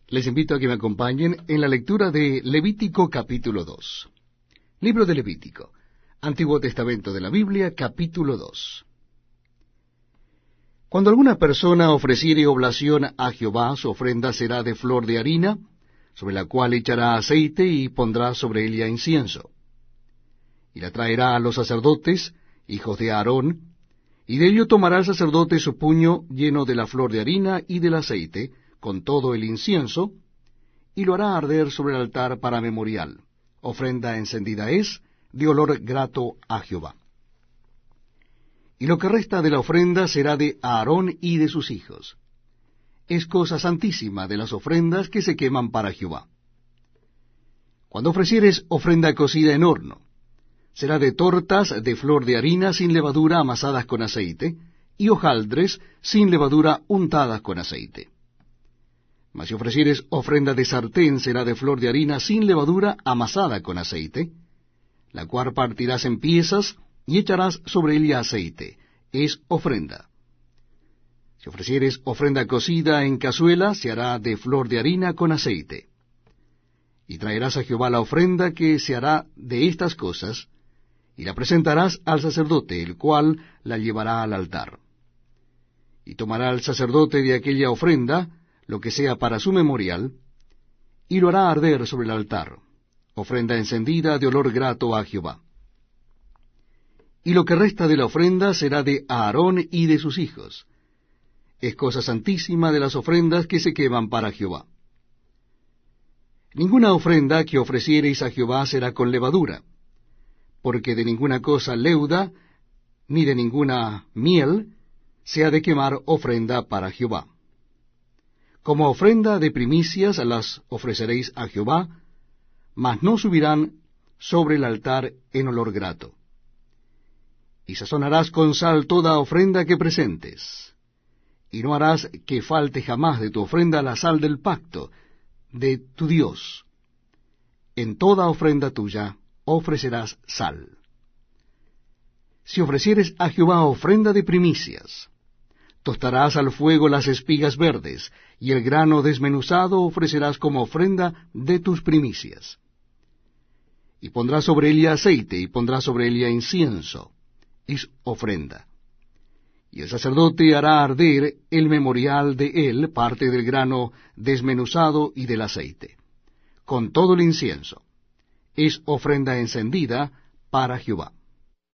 Les invito a que me acompañen en la lectura de Levítico capítulo 2. Libro de Levítico, Antiguo Testamento de la Biblia, capítulo 2. Cuando alguna persona ofreciere oblación a Jehová, su ofrenda será de flor de harina, sobre la cual echará aceite y pondrá sobre ella incienso. Y la traerá a los sacerdotes, hijos de Aarón, y de ello tomará el sacerdote su puño lleno de la flor de harina y del aceite, con todo el incienso, y lo hará arder sobre el altar para memorial. Ofrenda encendida es, de olor grato a Jehová. Y lo que resta de la ofrenda será de Aarón y de sus hijos. Es cosa santísima de las ofrendas que se queman para Jehová. Cuando ofrecieres ofrenda cocida en horno, será de tortas de flor de harina sin levadura amasadas con aceite, y hojaldres sin levadura untadas con aceite. Mas si ofrecieres ofrenda de sartén, será de flor de harina sin levadura amasada con aceite, la cual partirás en piezas y echarás sobre ella aceite. Es ofrenda. Si ofrecieres ofrenda cocida en cazuela, se hará de flor de harina con aceite. Y traerás a Jehová la ofrenda que se hará de estas cosas, y la presentarás al sacerdote, el cual la llevará al altar. Y tomará el sacerdote de aquella ofrenda lo que sea para su memorial, y lo hará arder sobre el altar, ofrenda encendida de olor grato a Jehová. Y lo que resta de la ofrenda será de Aarón y de sus hijos. Es cosa santísima de las ofrendas que se queman para Jehová. Ninguna ofrenda que ofreciereis a Jehová será con levadura, porque de ninguna cosa leuda, ni de ninguna miel, se ha de quemar ofrenda para Jehová. Como ofrenda de primicias las ofreceréis a Jehová, mas no subirán sobre el altar en olor grato. Y sazonarás con sal toda ofrenda que presentes, y no harás que falte jamás de tu ofrenda la sal del pacto de tu Dios. En toda ofrenda tuya ofrecerás sal. Si ofrecieres a Jehová ofrenda de primicias, tostarás al fuego las espigas verdes, y el grano desmenuzado ofrecerás como ofrenda de tus primicias. Y pondrás sobre ella aceite, y pondrás sobre ella incienso. Es ofrenda. Y el sacerdote hará arder el memorial de él, parte del grano desmenuzado y del aceite, con todo el incienso. Es ofrenda encendida para Jehová.